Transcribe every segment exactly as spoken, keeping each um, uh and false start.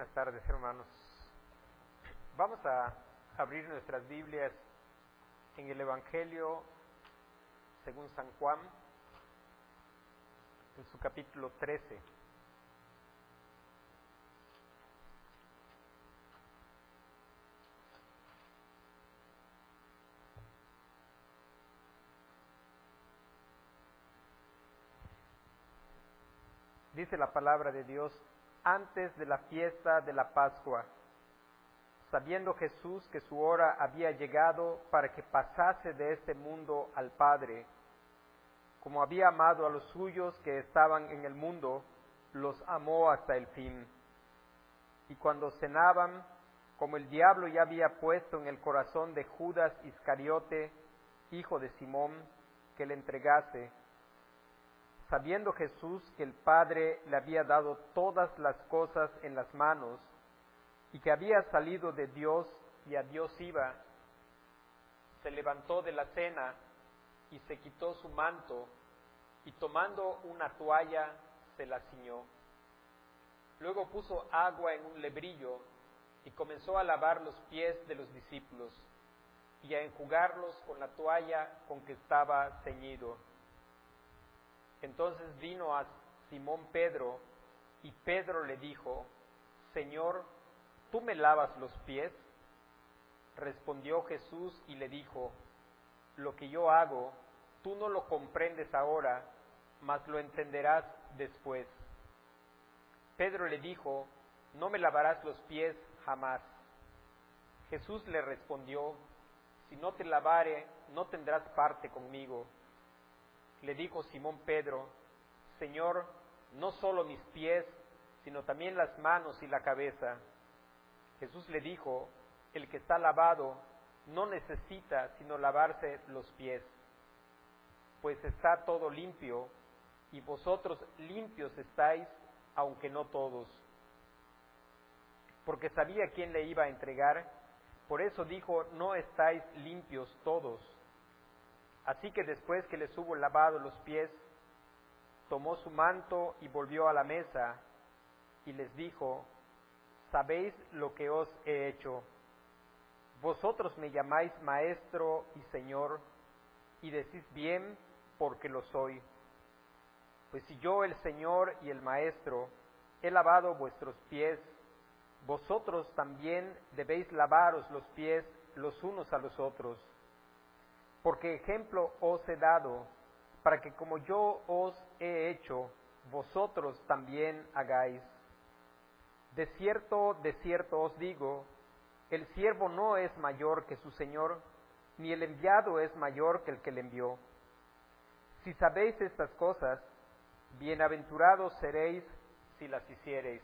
Buenas tardes, hermanos. Vamos a abrir nuestras Biblias en el Evangelio según San Juan, en su capítulo trece. Dice la palabra de Dios: antes de la fiesta de la Pascua, sabiendo Jesús que su hora había llegado para que pasase de este mundo al Padre, como había amado a los suyos que estaban en el mundo, los amó hasta el fin. Y cuando cenaban, como el diablo ya había puesto en el corazón de Judas Iscariote, hijo de Simón, que le entregase, sabiendo Jesús que el Padre le había dado todas las cosas en las manos, y que había salido de Dios y a Dios iba, se levantó de la cena y se quitó su manto, y tomando una toalla se la ciñó. Luego puso agua en un lebrillo y comenzó a lavar los pies de los discípulos y a enjugarlos con la toalla con que estaba ceñido. Entonces vino a Simón Pedro, y Pedro le dijo: Señor, ¿tú me lavas los pies? Respondió Jesús y le dijo: lo que yo hago, tú no lo comprendes ahora, mas lo entenderás después. Pedro le dijo: no me lavarás los pies jamás. Jesús le respondió: si no te lavare, no tendrás parte conmigo. Le dijo Simón Pedro: Señor, no solo mis pies, sino también las manos y la cabeza. Jesús le dijo: el que está lavado no necesita sino lavarse los pies, pues está todo limpio, y vosotros limpios estáis, aunque no todos. Porque sabía quién le iba a entregar, por eso dijo: no estáis limpios todos. Así que después que les hubo lavado los pies, tomó su manto y volvió a la mesa, y les dijo: ¿sabéis lo que os he hecho? Vosotros me llamáis Maestro y Señor, y decís bien, porque lo soy. Pues si yo, el Señor y el Maestro, he lavado vuestros pies, vosotros también debéis lavaros los pies los unos a los otros. Porque ejemplo os he dado, para que como yo os he hecho, vosotros también hagáis. De cierto, de cierto os digo, el siervo no es mayor que su Señor, ni el enviado es mayor que el que le envió. Si sabéis estas cosas, bienaventurados seréis si las hiciereis.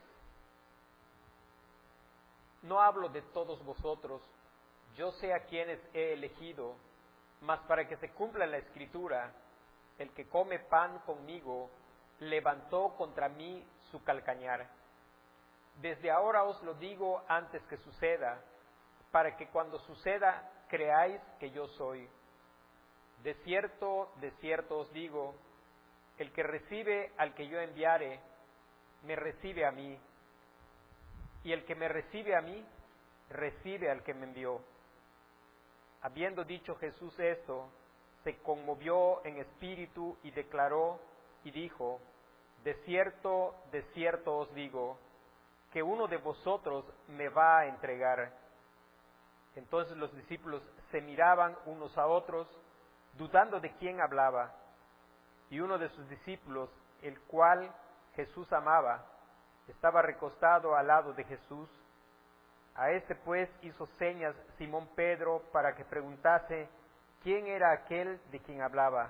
No hablo de todos vosotros, yo sé a quienes he elegido, mas para que se cumpla la Escritura, el que come pan conmigo, levantó contra mí su calcañar. Desde ahora os lo digo antes que suceda, para que cuando suceda creáis que yo soy. De cierto, de cierto os digo, el que recibe al que yo enviare, me recibe a mí, y el que me recibe a mí, recibe al que me envió. Habiendo dicho Jesús esto, se conmovió en espíritu y declaró y dijo: de cierto, de cierto os digo, que uno de vosotros me va a entregar. Entonces los discípulos se miraban unos a otros, dudando de quién hablaba. Y uno de sus discípulos, el cual Jesús amaba, estaba recostado al lado de Jesús. A este pues hizo señas Simón Pedro para que preguntase quién era aquel de quien hablaba.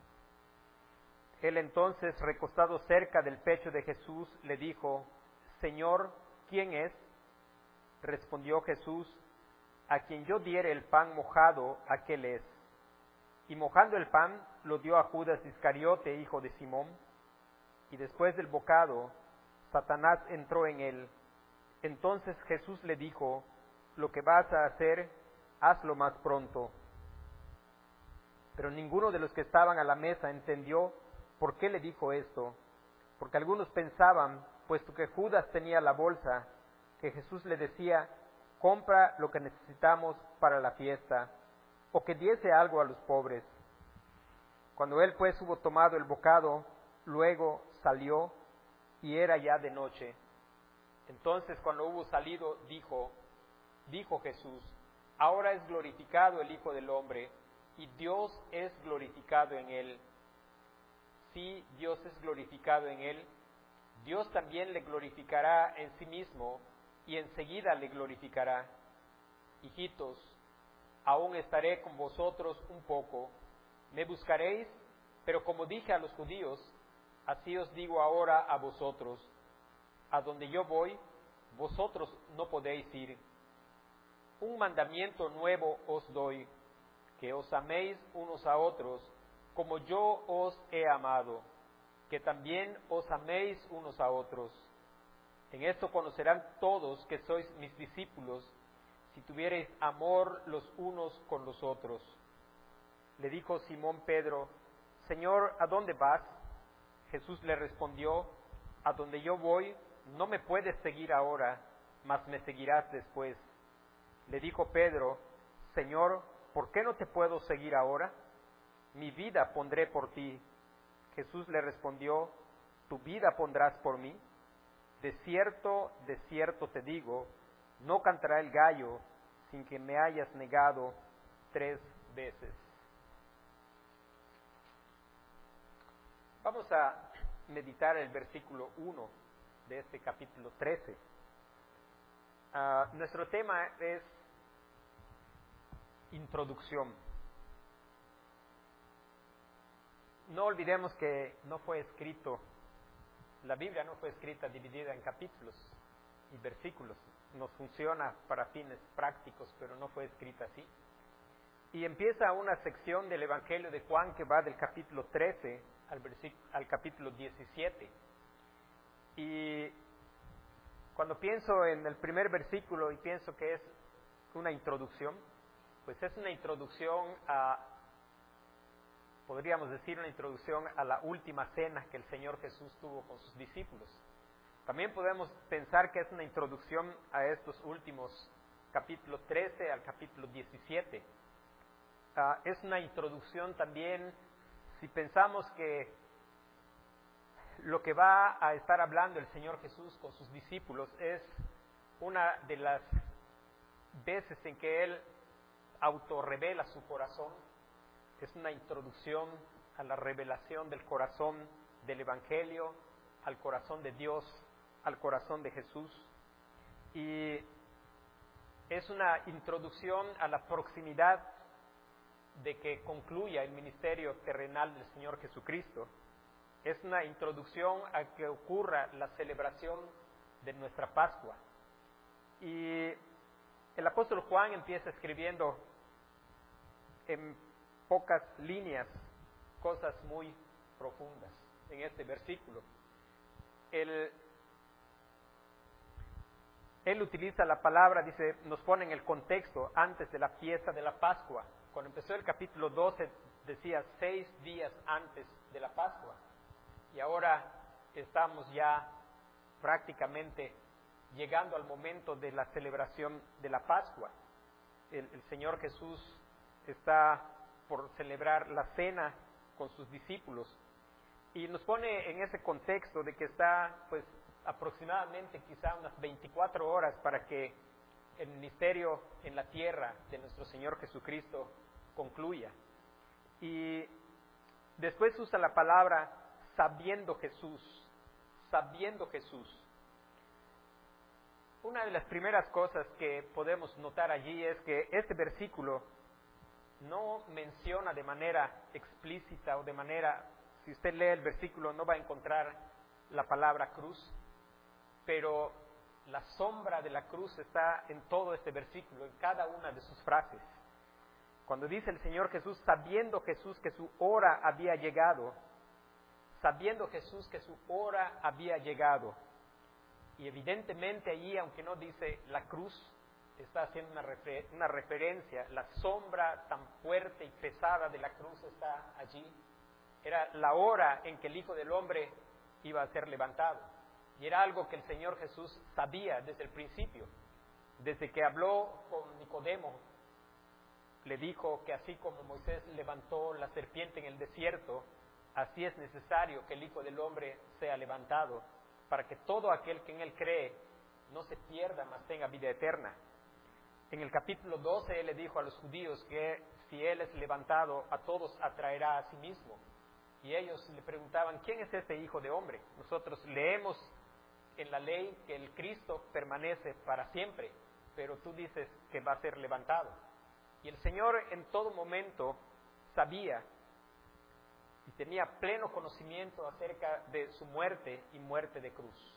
Él entonces, recostado cerca del pecho de Jesús, le dijo: Señor, ¿quién es? Respondió Jesús: a quien yo diere el pan mojado, aquel es. Y mojando el pan, lo dio a Judas Iscariote, hijo de Simón. Y después del bocado, Satanás entró en él. Entonces Jesús le dijo: lo que vas a hacer, hazlo más pronto. Pero ninguno de los que estaban a la mesa entendió por qué le dijo esto, porque algunos pensaban, puesto que Judas tenía la bolsa, que Jesús le decía, compra lo que necesitamos para la fiesta, o que diese algo a los pobres. Cuando él pues hubo tomado el bocado, luego salió, y era ya de noche. Entonces cuando hubo salido, dijo, dijo Jesús, ahora es glorificado el Hijo del Hombre, y Dios es glorificado en él. Si Dios es glorificado en él, Dios también le glorificará en sí mismo, y enseguida le glorificará. Hijitos, aún estaré con vosotros un poco. Me buscaréis, pero como dije a los judíos, así os digo ahora a vosotros. A donde yo voy, vosotros no podéis ir. Un mandamiento nuevo os doy, que os améis unos a otros, como yo os he amado, que también os améis unos a otros. En esto conocerán todos que sois mis discípulos, si tuviereis amor los unos con los otros. Le dijo Simón Pedro, Señor, ¿a dónde vas? Jesús le respondió, a donde yo voy, no me puedes seguir ahora, mas me seguirás después. Le dijo Pedro, Señor, ¿por qué no te puedo seguir ahora? Mi vida pondré por ti. Jesús le respondió, ¿tu vida pondrás por mí? De cierto, de cierto te digo, no cantará el gallo sin que me hayas negado tres veces. Vamos a meditar el versículo uno de este capítulo trece. Uh, nuestro tema es introducción. No olvidemos que no fue escrito, la Biblia no fue escrita dividida en capítulos y versículos. Nos funciona para fines prácticos, pero no fue escrita así. Y empieza una sección del Evangelio de Juan que va del capítulo trece al, al capítulo diecisiete. Y cuando pienso en el primer versículo y pienso que es una introducción, pues es una introducción a, podríamos decir, una introducción a la última cena que el Señor Jesús tuvo con sus discípulos. También podemos pensar que es una introducción a estos últimos capítulo trece al capítulo diecisiete. Uh, es una introducción también, si pensamos que lo que va a estar hablando el Señor Jesús con sus discípulos es una de las veces en que Él autorrevela su corazón. Es una introducción a la revelación del corazón del Evangelio, al corazón de Dios, al corazón de Jesús. Y es una introducción a la proximidad de que concluya el ministerio terrenal del Señor Jesucristo. Es una introducción a que ocurra la celebración de nuestra Pascua. Y el apóstol Juan empieza escribiendo en pocas líneas cosas muy profundas en este versículo. Él, él utiliza la palabra, dice, nos pone en el contexto antes de la fiesta de la Pascua. Cuando empezó el capítulo doce decía seis días antes de la Pascua. Y ahora estamos ya prácticamente llegando al momento de la celebración de la Pascua. El, el Señor Jesús está por celebrar la cena con sus discípulos y nos pone en ese contexto de que está pues aproximadamente quizá unas veinticuatro horas para que el ministerio en la tierra de nuestro Señor Jesucristo concluya. Y después usa la palabra sabiendo Jesús, sabiendo Jesús. Una de las primeras cosas que podemos notar allí es que este versículo no menciona de manera explícita o de manera, si usted lee el versículo no va a encontrar la palabra cruz, pero la sombra de la cruz está en todo este versículo, en cada una de sus frases. Cuando dice el Señor Jesús, sabiendo Jesús que su hora había llegado, sabiendo Jesús que su hora había llegado, y evidentemente allí, aunque no dice la cruz, está haciendo una, refer- una referencia, la sombra tan fuerte y pesada de la cruz está allí. Era la hora en que el Hijo del Hombre iba a ser levantado. Y era algo que el Señor Jesús sabía desde el principio. Desde que habló con Nicodemo, le dijo que así como Moisés levantó la serpiente en el desierto, así es necesario que el Hijo del Hombre sea levantado, para que todo aquel que en él cree no se pierda, mas tenga vida eterna. En el capítulo doce él le dijo a los judíos que si él es levantado, a todos atraerá a sí mismo. Y ellos le preguntaban, ¿quién es este Hijo de Hombre? Nosotros leemos en la ley que el Cristo permanece para siempre, pero tú dices que va a ser levantado. Y el Señor en todo momento sabía y tenía pleno conocimiento acerca de su muerte y muerte de cruz.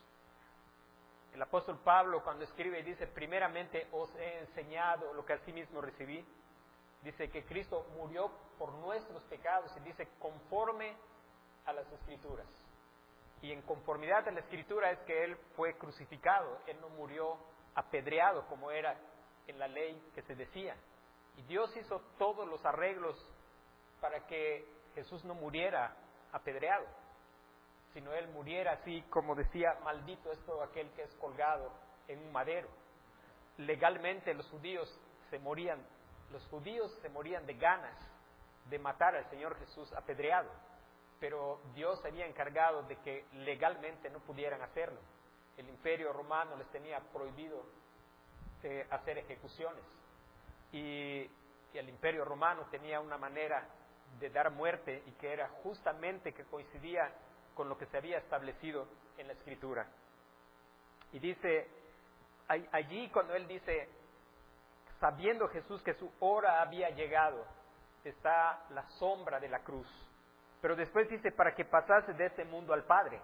El apóstol Pablo, cuando escribe, dice, primeramente os he enseñado lo que asimismo recibí. Dice que Cristo murió por nuestros pecados y dice conforme a las Escrituras. Y en conformidad a la Escritura es que Él fue crucificado. Él no murió apedreado como era en la ley que se decía. Y Dios hizo todos los arreglos para que Jesús no muriera apedreado, sino Él muriera así como decía, maldito es todo aquel que es colgado en un madero. Legalmente los judíos se morían, los judíos se morían de ganas de matar al Señor Jesús apedreado, pero Dios había encargado de que legalmente no pudieran hacerlo. El Imperio Romano les tenía prohibido eh, hacer ejecuciones, y, y el Imperio Romano tenía una manera de dar muerte y que era justamente que coincidía con lo que se había establecido en la Escritura. Y dice, allí cuando él dice, sabiendo Jesús que su hora había llegado, está la sombra de la cruz. Pero después dice, para que pasase de este mundo al Padre.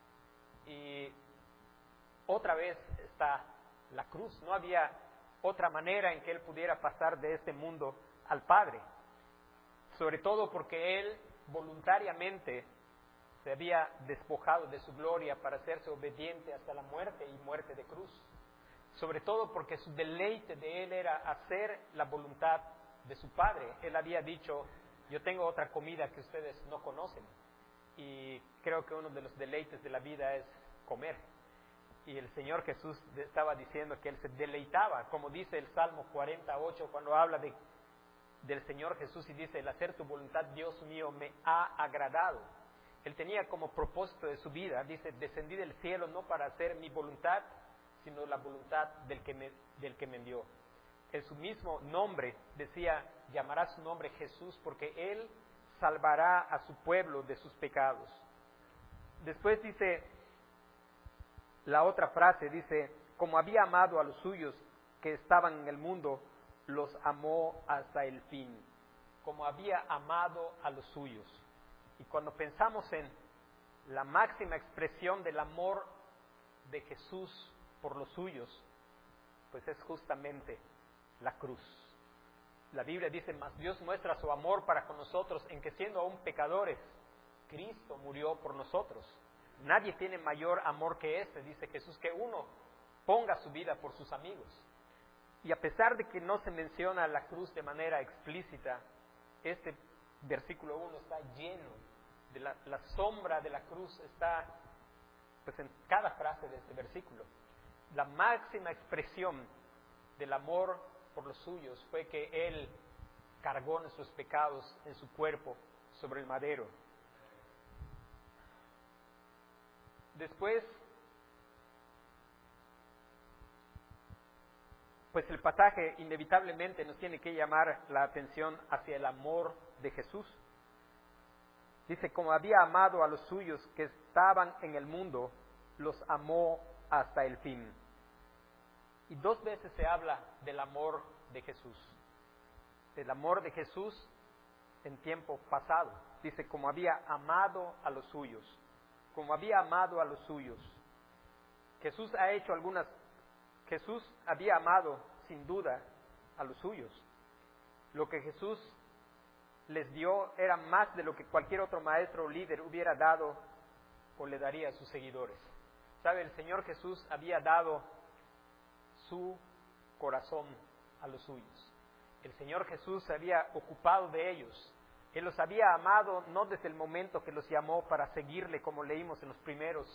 Y otra vez está la cruz. No había otra manera en que él pudiera pasar de este mundo al Padre. Sobre todo porque él voluntariamente se había despojado de su gloria para hacerse obediente hasta la muerte y muerte de cruz. Sobre todo porque su deleite de él era hacer la voluntad de su Padre. Él había dicho, yo tengo otra comida que ustedes no conocen. Y creo que uno de los deleites de la vida es comer. Y el Señor Jesús estaba diciendo que Él se deleitaba, como dice el Salmo cuarenta y ocho, cuando habla de, del Señor Jesús y dice, el hacer tu voluntad, Dios mío, me ha agradado. Él tenía como propósito de su vida, dice, descendí del cielo no para hacer mi voluntad, sino la voluntad del que me, del que me envió. En su mismo nombre decía, llamará su nombre Jesús, porque Él salvará a su pueblo de sus pecados. Después dice, la otra frase dice, como había amado a los suyos que estaban en el mundo, los amó hasta el fin. Como había amado a los suyos. Y cuando pensamos en la máxima expresión del amor de Jesús por los suyos, pues es justamente la cruz. La Biblia dice, mas Dios muestra su amor para con nosotros en que siendo aún pecadores, Cristo murió por nosotros. Nadie tiene mayor amor que este, dice Jesús, que uno ponga su vida por sus amigos. Y a pesar de que no se menciona la cruz de manera explícita, este versículo uno está lleno de la, la sombra de la cruz, está pues en cada frase de este versículo. La máxima expresión del amor por los suyos fue que Él cargó nuestros pecados en su cuerpo sobre el madero. Después, pues el pasaje inevitablemente nos tiene que llamar la atención hacia el amor de Jesús. Dice, como había amado a los suyos que estaban en el mundo, los amó hasta el fin. Y dos veces se habla del amor de Jesús. Del amor de Jesús en tiempo pasado. Dice, como había amado a los suyos. Como había amado a los suyos. Jesús ha hecho algunas... Jesús había amado, sin duda, a los suyos. Lo que Jesús les dio era más de lo que cualquier otro maestro o líder hubiera dado o le daría a sus seguidores. ¿Sabe? El Señor Jesús había dado su corazón a los suyos. El Señor Jesús se había ocupado de ellos. Él los había amado no desde el momento que los llamó para seguirle, como leímos en los primeros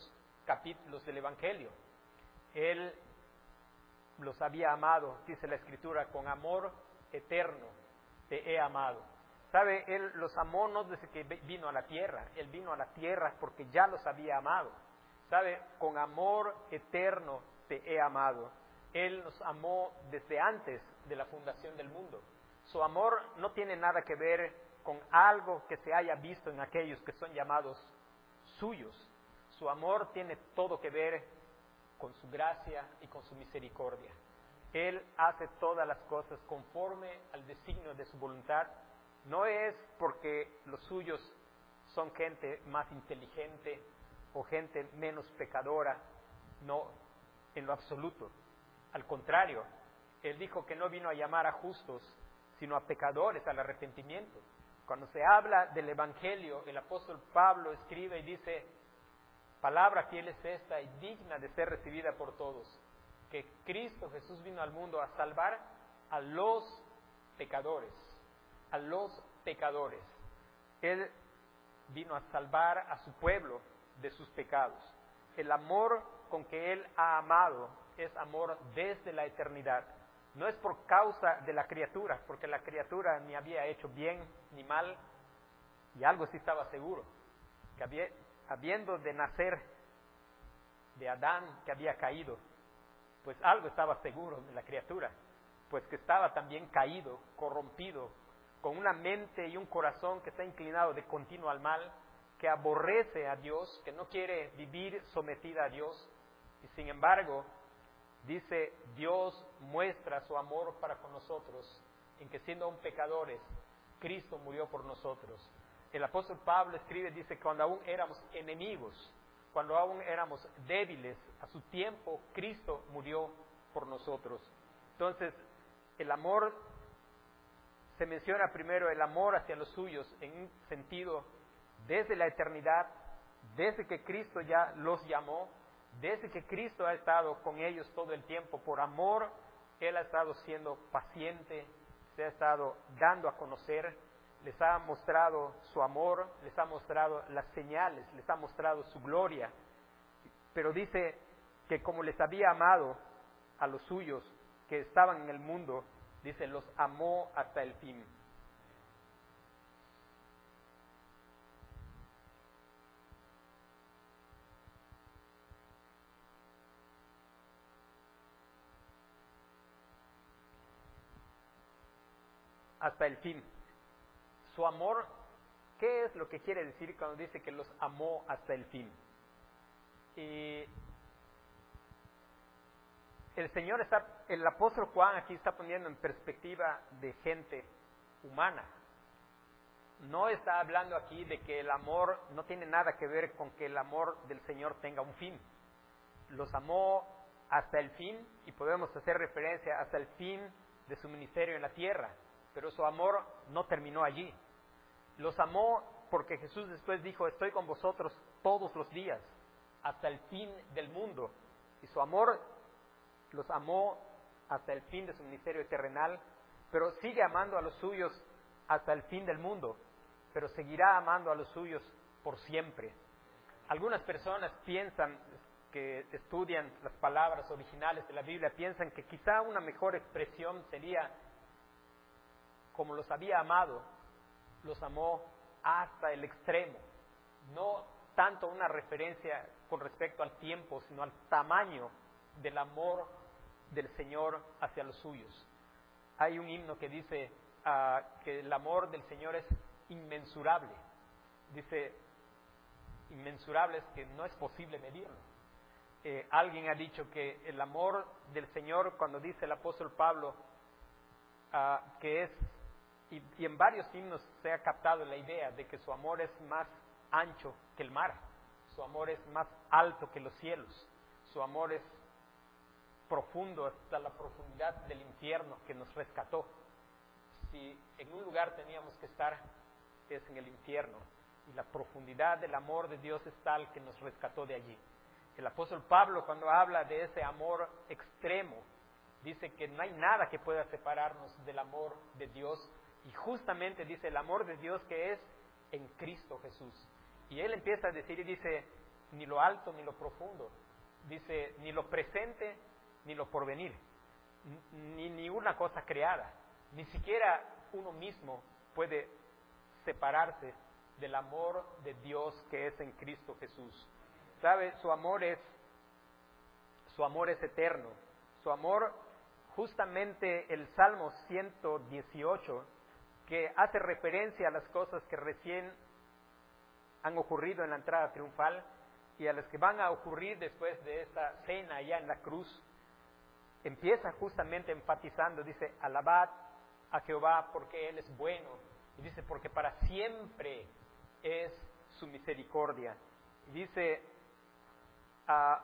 capítulos del Evangelio. Él los había amado, dice la Escritura, con amor eterno te he amado. ¿Sabe? Él los amó no desde que vino a la tierra, Él vino a la tierra porque ya los había amado. ¿Sabe? Con amor eterno te he amado. Él nos amó desde antes de la fundación del mundo. Su amor no tiene nada que ver con algo que se haya visto en aquellos que son llamados suyos. Su amor tiene todo que ver con su gracia y con su misericordia. Él hace todas las cosas conforme al designio de su voluntad. No es porque los suyos son gente más inteligente o gente menos pecadora, no, en lo absoluto. Al contrario, Él dijo que no vino a llamar a justos, sino a pecadores al arrepentimiento. Cuando se habla del Evangelio, el apóstol Pablo escribe y dice: palabra fiel es esta y digna de ser recibida por todos, que Cristo Jesús vino al mundo a salvar a los pecadores, a los pecadores. Él vino a salvar a su pueblo de sus pecados. El amor con que Él ha amado es amor desde la eternidad. No es por causa de la criatura, porque la criatura ni había hecho bien ni mal, y algo sí estaba seguro, que había, habiendo de nacer de Adán que había caído, pues algo estaba seguro de la criatura, pues que estaba también caído, corrompido, con una mente y un corazón que está inclinado de continuo al mal, que aborrece a Dios, que no quiere vivir sometida a Dios, y sin embargo, dice, Dios muestra su amor para con nosotros, en que siendo aún pecadores, Cristo murió por nosotros. El apóstol Pablo escribe, dice, cuando aún éramos enemigos, cuando aún éramos débiles, a su tiempo Cristo murió por nosotros. Entonces, el amor, se menciona primero el amor hacia los suyos en un sentido desde la eternidad, desde que Cristo ya los llamó, desde que Cristo ha estado con ellos todo el tiempo. Por amor, Él ha estado siendo paciente, se ha estado dando a conocer, les ha mostrado su amor, les ha mostrado las señales, les ha mostrado su gloria. Pero dice que como les había amado a los suyos que estaban en el mundo, dice, los amó hasta el fin. Hasta el fin. Su amor, ¿qué es lo que quiere decir cuando dice que los amó hasta el fin? Y el Señor está, el apóstol Juan aquí está poniendo en perspectiva de gente humana. No está hablando aquí de que el amor no tiene nada que ver con que el amor del Señor tenga un fin. Los amó hasta el fin, y podemos hacer referencia hasta el fin de su ministerio en la tierra. Pero su amor no terminó allí. Los amó porque Jesús después dijo, estoy con vosotros todos los días, hasta el fin del mundo. Y su amor los amó hasta el fin de su ministerio terrenal, pero sigue amando a los suyos hasta el fin del mundo, pero seguirá amando a los suyos por siempre. Algunas personas piensan, que estudian las palabras originales de la Biblia, piensan que quizá una mejor expresión sería, como los había amado, los amó hasta el extremo. No tanto una referencia con respecto al tiempo, sino al tamaño del amor del Señor hacia los suyos. Hay un himno que dice uh, que el amor del Señor es inmensurable. Dice, inmensurable es que no es posible medirlo. Eh, alguien ha dicho que el amor del Señor, cuando dice el apóstol Pablo, uh, que es, y, y en varios himnos se ha captado la idea de que su amor es más ancho que el mar, su amor es más alto que los cielos, su amor es profundo hasta la profundidad del infierno que nos rescató. Si en un lugar teníamos que estar, es en el infierno, y la profundidad del amor de Dios es tal que nos rescató de allí. El apóstol Pablo, cuando habla de ese amor extremo, dice que no hay nada que pueda separarnos del amor de Dios, y justamente dice el amor de Dios que es en Cristo Jesús. Y él empieza a decir y dice, ni lo alto ni lo profundo. Dice, ni lo presente ni lo porvenir, ni, ni una cosa creada. Ni siquiera uno mismo puede separarse del amor de Dios que es en Cristo Jesús. ¿Sabe? Su amor es, su amor es eterno. Su amor, justamente el Salmo ciento dieciocho, que hace referencia a las cosas que recién han ocurrido en la entrada triunfal y a las que van a ocurrir después de esta cena allá en la cruz, empieza justamente enfatizando, dice, alabad a Jehová porque Él es bueno, y dice, porque para siempre es su misericordia. Y dice, uh,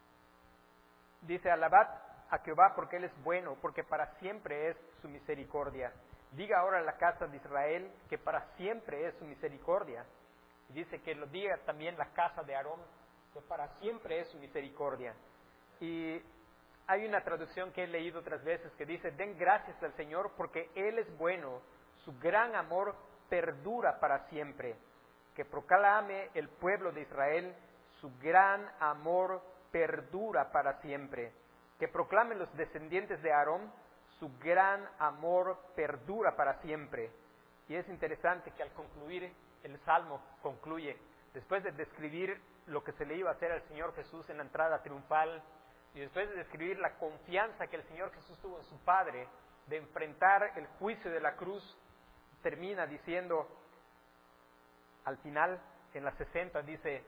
dice, alabad a Jehová porque Él es bueno, porque para siempre es su misericordia. Diga ahora a la casa de Israel que para siempre es su misericordia. Y dice que lo diga también la casa de Aarón, que para siempre es su misericordia. Y hay una traducción que he leído otras veces que dice, den gracias al Señor porque Él es bueno, su gran amor perdura para siempre. Que proclame el pueblo de Israel, su gran amor perdura para siempre. Que proclamen los descendientes de Aarón, su gran amor perdura para siempre. Y es interesante que al concluir el Salmo, concluye, después de describir lo que se le iba a hacer al Señor Jesús en la entrada triunfal, y después de describir la confianza que el Señor Jesús tuvo en su Padre, de enfrentar el juicio de la cruz, termina diciendo, al final, en la sesenta, dice,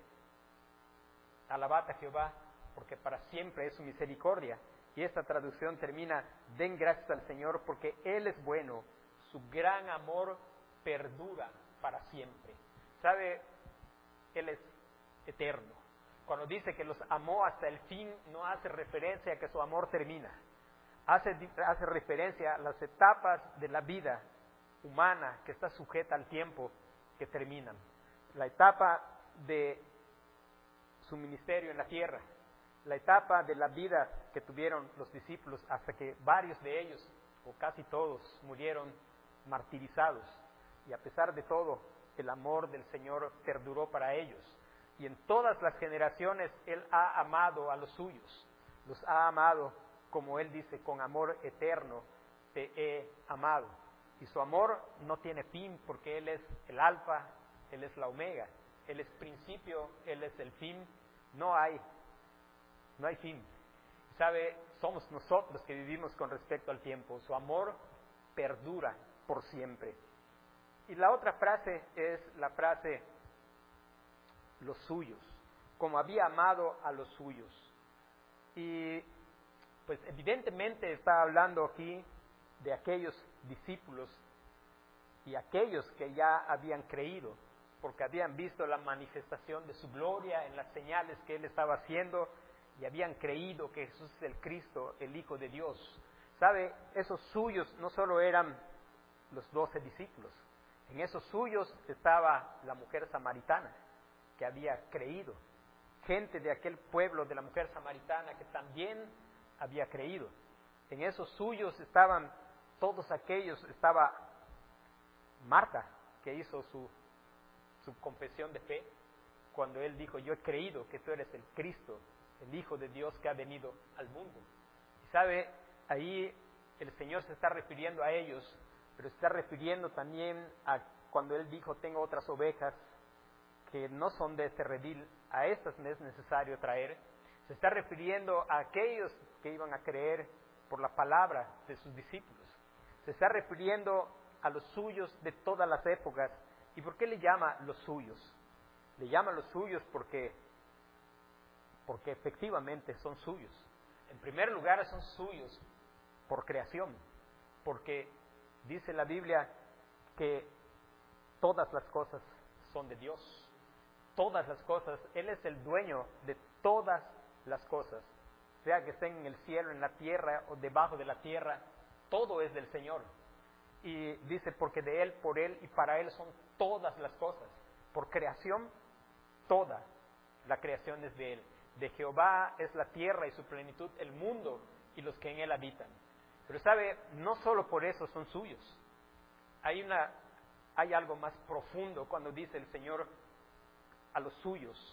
alabad a Jehová, porque para siempre es su misericordia. Y esta traducción termina, den gracias al Señor, porque Él es bueno, su gran amor perdura para siempre. ¿Sabe? Él es eterno. Cuando dice que los amó hasta el fin, no hace referencia a que su amor termina. Hace, hace referencia a las etapas de la vida humana que está sujeta al tiempo que terminan. La etapa de su ministerio en la tierra, la etapa de la vida que tuvieron los discípulos hasta que varios de ellos, o casi todos, murieron martirizados. Y a pesar de todo, el amor del Señor perduró para ellos. Y en todas las generaciones Él ha amado a los suyos. Los ha amado, como Él dice, con amor eterno te he amado. Y su amor no tiene fin porque Él es el alfa, Él es la omega. Él es principio, Él es el fin. No hay, no hay fin. ¿Sabe? Somos nosotros que vivimos con respecto al tiempo. Su amor perdura por siempre. Y la otra frase es la frase, los suyos, como había amado a los suyos. Y pues evidentemente está hablando aquí de aquellos discípulos y aquellos que ya habían creído, porque habían visto la manifestación de su gloria en las señales que Él estaba haciendo y habían creído que Jesús es el Cristo, el Hijo de Dios. ¿Sabe? Esos suyos no solo eran los doce discípulos, en esos suyos estaba la mujer samaritana, que había creído, gente de aquel pueblo de la mujer samaritana que también había creído. En esos suyos estaban todos aquellos, estaba Marta, que hizo su, su confesión de fe, cuando él dijo, yo he creído que tú eres el Cristo, el Hijo de Dios que ha venido al mundo. Y sabe, ahí el Señor se está refiriendo a ellos, pero se está refiriendo también a cuando Él dijo, tengo otras ovejas que no son de este redil, a estas me es necesario traer. Se está refiriendo a aquellos que iban a creer por la palabra de sus discípulos. Se está refiriendo a los suyos de todas las épocas. ¿Y por qué le llama los suyos? Le llama los suyos porque, porque efectivamente son suyos. En primer lugar son suyos por creación, porque dice la Biblia que todas las cosas son de Dios. Todas las cosas, Él es el dueño de todas las cosas, sea que estén en el cielo, en la tierra o debajo de la tierra, todo es del Señor. Y dice, porque de Él, por Él y para Él son todas las cosas. Por creación, toda la creación es de Él. De Jehová es la tierra y su plenitud, el mundo y los que en Él habitan. Pero sabe, no solo por eso son suyos. Hay una, hay algo más profundo cuando dice el Señor a los suyos,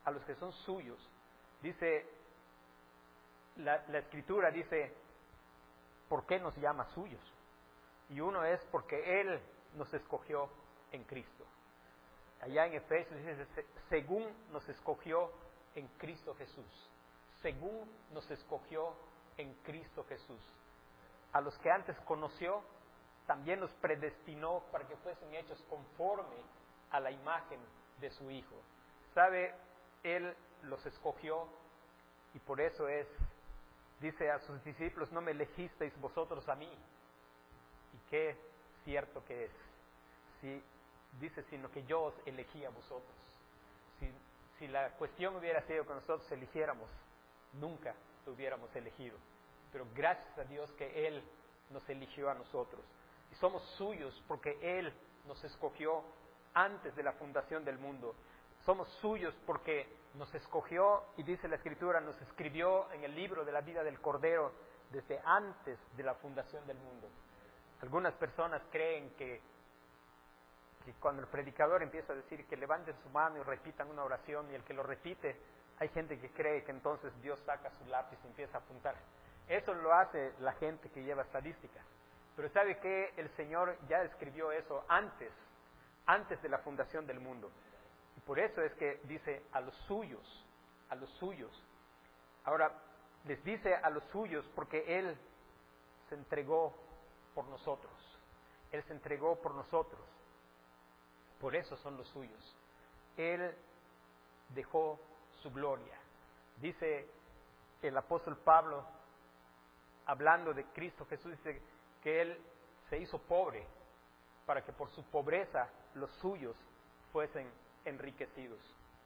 a los que son suyos. Dice, la, la Escritura dice, ¿por qué nos llama suyos? Y uno es porque Él nos escogió en Cristo. Allá en Efesios dice, según nos escogió en Cristo Jesús. Según nos escogió en Cristo Jesús. A los que antes conoció, también los predestinó para que fuesen hechos conforme a la imagen de su Hijo. ¿Sabe? Él los escogió y por eso es, dice a sus discípulos, no me elegisteis vosotros a mí. Y qué cierto que es. Si, dice, sino que yo os elegí a vosotros. Si, si la cuestión hubiera sido que nosotros eligiéramos, nunca lo hubiéramos elegido. Pero gracias a Dios que Él nos eligió a nosotros. Y somos suyos porque Él nos escogió antes de la fundación del mundo. Somos suyos porque nos escogió, y dice la Escritura, nos escribió en el libro de la vida del Cordero desde antes de la fundación del mundo. Algunas personas creen que, que cuando el predicador empieza a decir que levanten su mano y repitan una oración, y el que lo repite, hay gente que cree que entonces Dios saca su lápiz y empieza a apuntar. Eso lo hace la gente que lleva estadísticas. Pero ¿sabe qué? El Señor ya escribió eso antes, antes de la fundación del mundo. Y por eso es que dice a los suyos, a los suyos. Ahora, les dice a los suyos porque Él se entregó por nosotros. Él se entregó por nosotros. Por eso son los suyos. Él dejó su gloria. Dice el apóstol Pablo, hablando de Cristo Jesús, dice que Él se hizo pobre para que por su pobreza los suyos fuesen enriquecidos.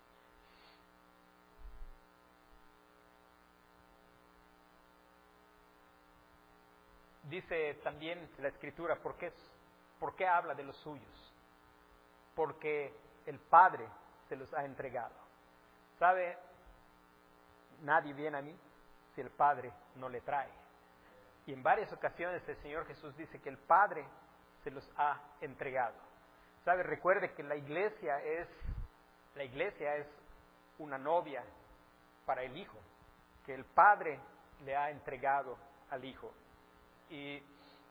Dice también la Escritura, ¿por qué, ¿por qué habla de los suyos? Porque el Padre se los ha entregado. ¿Sabe? Nadie viene a mí si el Padre no le trae. Y en varias ocasiones el Señor Jesús dice que el Padre se los ha entregado. ¿Sabe? Recuerde que la iglesia es, la iglesia es una novia para el Hijo, que el Padre le ha entregado al Hijo. ¿Y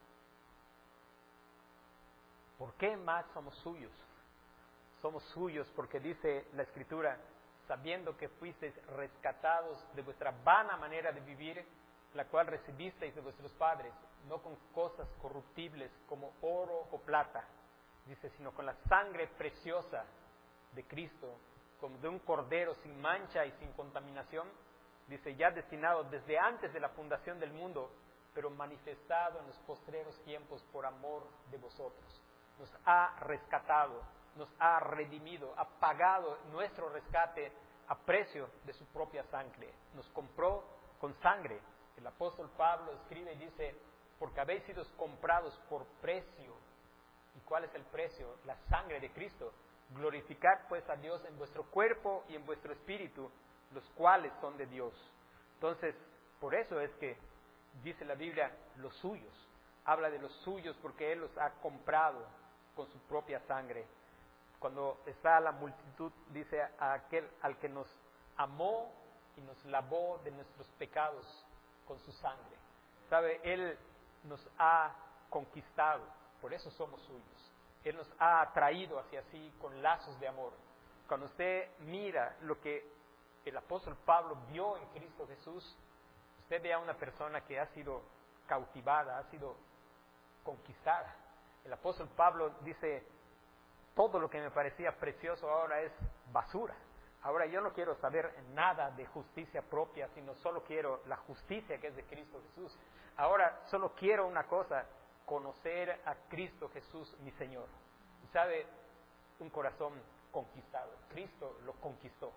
por qué más somos suyos? Somos suyos porque dice la Escritura, sabiendo que fuisteis rescatados de vuestra vana manera de vivir, la cual recibisteis de vuestros padres, no con cosas corruptibles como oro o plata, dice, sino con la sangre preciosa de Cristo, como de un cordero sin mancha y sin contaminación, dice, ya destinado desde antes de la fundación del mundo, pero manifestado en los postreros tiempos por amor de vosotros. Nos ha rescatado, nos ha redimido, ha pagado nuestro rescate a precio de su propia sangre. Nos compró con sangre. El apóstol Pablo escribe y dice, porque habéis sido comprados por precio. ¿Y cuál es el precio? La sangre de Cristo. Glorificad pues a Dios en vuestro cuerpo y en vuestro espíritu, los cuales son de Dios. Entonces, por eso es que dice la Biblia, los suyos. Habla de los suyos porque Él los ha comprado con su propia sangre. Cuando está la multitud, dice a aquel al que nos amó y nos lavó de nuestros pecados con su sangre. ¿Sabe? Él nos ha conquistado, por eso somos suyos. Él nos ha atraído hacia sí con lazos de amor. Cuando usted mira lo que el apóstol Pablo vio en Cristo Jesús, usted ve a una persona que ha sido cautivada, ha sido conquistada. El apóstol Pablo dice, todo lo que me parecía precioso ahora es basura. Ahora yo no quiero saber nada de justicia propia, sino solo quiero la justicia que es de Cristo Jesús. Ahora solo quiero una cosa, conocer a Cristo Jesús, mi Señor. Y sabe, un corazón conquistado. Cristo lo conquistó.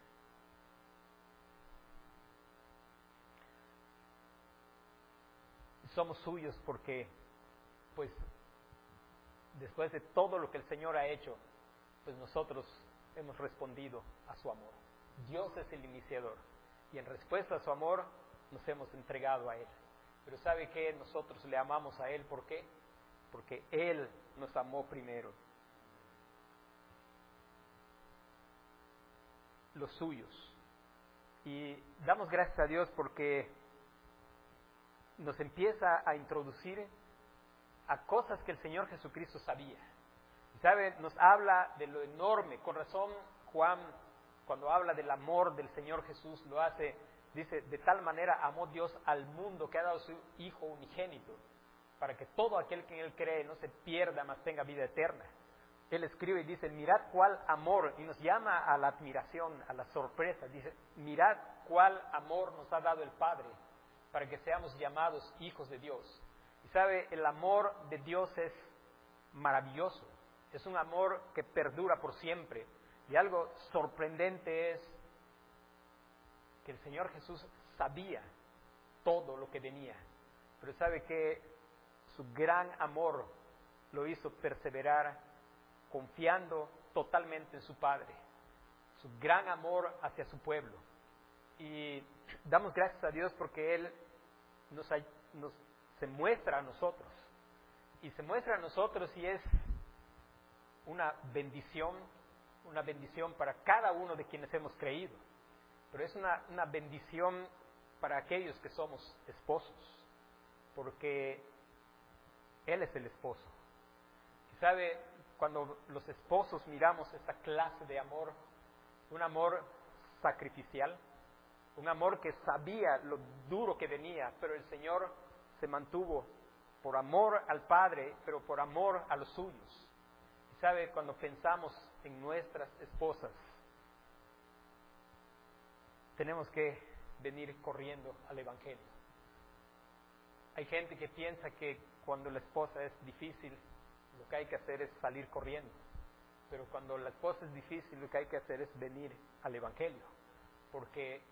Somos suyos porque, pues, después de todo lo que el Señor ha hecho, pues nosotros hemos respondido a su amor. Dios es el iniciador y en respuesta a su amor nos hemos entregado a Él. Pero ¿sabe qué? Nosotros le amamos a Él, ¿por qué? Porque Él nos amó primero. los suyos. Y damos gracias a Dios porque nos empieza a introducir a cosas que el Señor Jesucristo sabía. ¿Sabe? Nos habla de lo enorme. Con razón, Juan, cuando habla del amor del Señor Jesús, lo hace, dice, de tal manera amó Dios al mundo que ha dado su Hijo unigénito, para que todo aquel que en Él cree no se pierda, mas tenga vida eterna. Él escribe y dice, mirad cuál amor, y nos llama a la admiración, a la sorpresa. Dice, mirad cuál amor nos ha dado el Padre, para que seamos llamados hijos de Dios. Y sabe, el amor de Dios es maravilloso, es un amor que perdura por siempre. Y algo sorprendente es que el Señor Jesús sabía todo lo que venía, pero sabe que su gran amor lo hizo perseverar confiando totalmente en su Padre, su gran amor hacia su pueblo. Y damos gracias a Dios porque Él nos, nos se muestra a nosotros, y se muestra a nosotros y es una bendición, una bendición para cada uno de quienes hemos creído, pero es una, una bendición para aquellos que somos esposos, porque Él es el esposo. Y sabe, cuando los esposos miramos esta clase de amor, un amor sacrificial, un amor que sabía lo duro que venía, pero el Señor se mantuvo por amor al Padre, pero por amor a los suyos. Y sabe, cuando pensamos en nuestras esposas, tenemos que venir corriendo al Evangelio. Hay gente que piensa que cuando la esposa es difícil, lo que hay que hacer es salir corriendo. Pero cuando la esposa es difícil, lo que hay que hacer es venir al Evangelio. Porque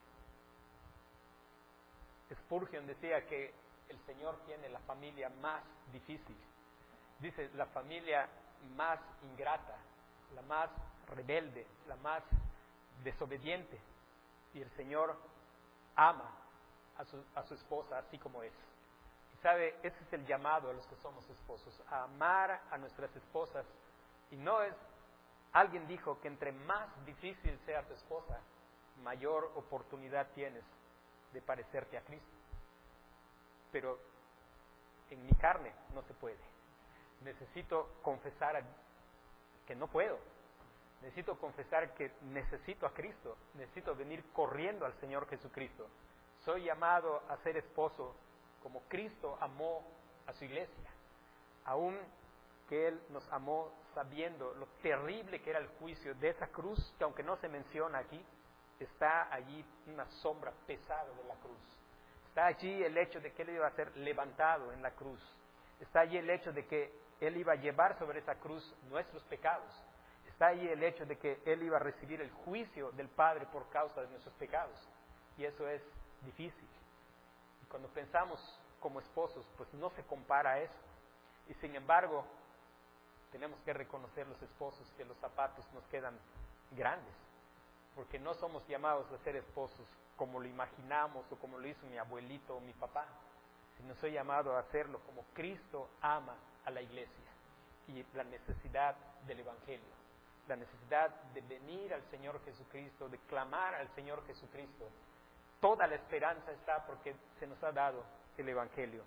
Spurgeon decía que el Señor tiene la familia más difícil. Dice, la familia más ingrata, la más rebelde, la más desobediente. Y el Señor ama a su, a su esposa así como es. Y sabe, ese es el llamado a los que somos esposos, a amar a nuestras esposas. Y no es, alguien dijo que entre más difícil sea tu esposa, mayor oportunidad tienes de parecerte a Cristo. Pero en mi carne no se puede. Necesito confesar que no puedo. Necesito confesar que necesito a Cristo. Necesito venir corriendo al Señor Jesucristo. Soy llamado a ser esposo como Cristo amó a su iglesia. Aún que Él nos amó sabiendo lo terrible que era el juicio de esa cruz, que aunque no se menciona aquí, está allí una sombra pesada de la cruz. Está allí el hecho de que Él iba a ser levantado en la cruz. Está allí el hecho de que Él iba a llevar sobre esa cruz nuestros pecados. Está allí el hecho de que Él iba a recibir el juicio del Padre por causa de nuestros pecados. Y eso es difícil. Y cuando pensamos como esposos, pues no se compara a eso. Y sin embargo, tenemos que reconocer los esposos que los zapatos nos quedan grandes. Porque no somos llamados a ser esposos como lo imaginamos o como lo hizo mi abuelito o mi papá, sino soy llamado a hacerlo como Cristo ama a la iglesia. Y la necesidad del Evangelio, la necesidad de venir al Señor Jesucristo, de clamar al Señor Jesucristo. Toda la esperanza está porque se nos ha dado el Evangelio.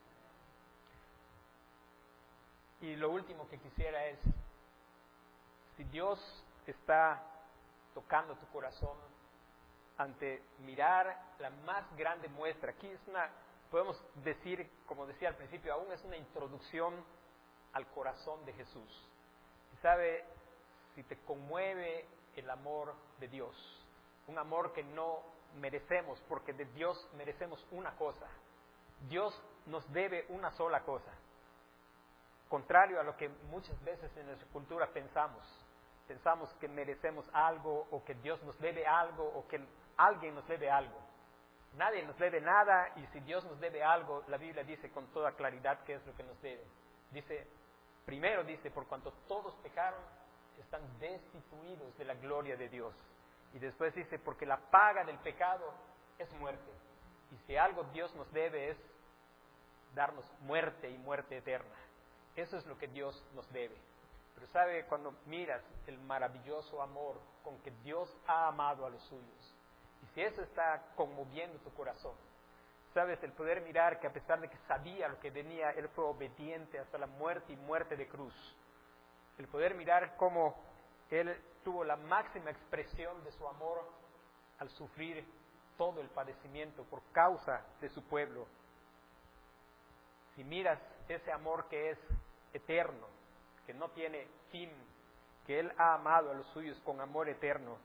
Y lo último que quisiera es, si Dios está tocando tu corazón ante mirar la más grande muestra, aquí es una, podemos decir, como decía al principio, aún es una introducción al corazón de Jesús. Y sabe, si te conmueve el amor de Dios, un amor que no merecemos, porque de Dios merecemos una cosa. Dios nos debe una sola cosa. Contrario a lo que muchas veces en nuestra cultura pensamos. Pensamos que merecemos algo, o que Dios nos debe algo, o que alguien nos debe algo. Nadie nos debe nada, y si Dios nos debe algo, la Biblia dice con toda claridad qué es lo que nos debe. Dice, primero dice, por cuanto todos pecaron, están destituidos de la gloria de Dios. Y después dice, porque la paga del pecado es muerte. Y si algo Dios nos debe es darnos muerte y muerte eterna. Eso es lo que Dios nos debe. Pero sabe, cuando miras el maravilloso amor con que Dios ha amado a los suyos, y si eso está conmoviendo tu corazón, sabes, el poder mirar que a pesar de que sabía lo que venía, Él fue obediente hasta la muerte y muerte de cruz. El poder mirar cómo Él tuvo la máxima expresión de su amor al sufrir todo el padecimiento por causa de su pueblo. Si miras ese amor que es eterno, que no tiene fin, que Él ha amado a los suyos con amor eterno,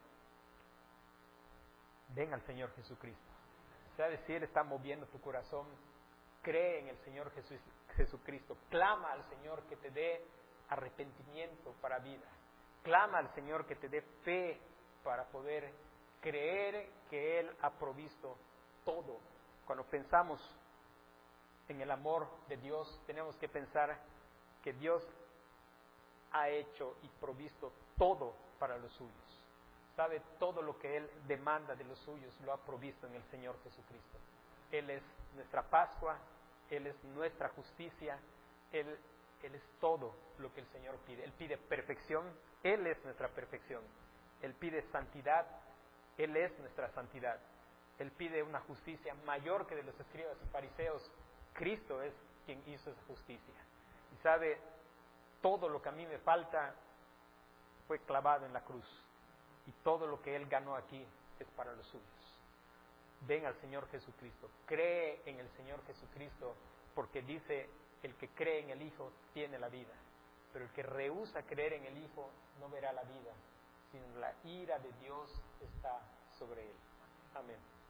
ven al Señor Jesucristo. ¿Sabes? Si Él está moviendo tu corazón, cree en el Señor Jesús, Jesucristo. Clama al Señor que te dé arrepentimiento para vida. Clama al Señor que te dé fe para poder creer que Él ha provisto todo. Cuando pensamos en el amor de Dios, tenemos que pensar que Dios ha hecho y provisto todo para los suyos. Sabe, todo lo que Él demanda de los suyos lo ha provisto en el Señor Jesucristo. Él es nuestra Pascua, Él es nuestra justicia, Él, Él es todo lo que el Señor pide. Él pide perfección, Él es nuestra perfección. Él pide santidad, Él es nuestra santidad. Él pide una justicia mayor que de los escribas y fariseos. Cristo es quien hizo esa justicia. Y sabe, todo lo que a mí me falta fue clavado en la cruz. Y todo lo que Él ganó aquí es para los suyos. Ven al Señor Jesucristo. Cree en el Señor Jesucristo, porque dice, el que cree en el Hijo tiene la vida. Pero el que rehúsa creer en el Hijo no verá la vida, sino la ira de Dios está sobre él. Amén.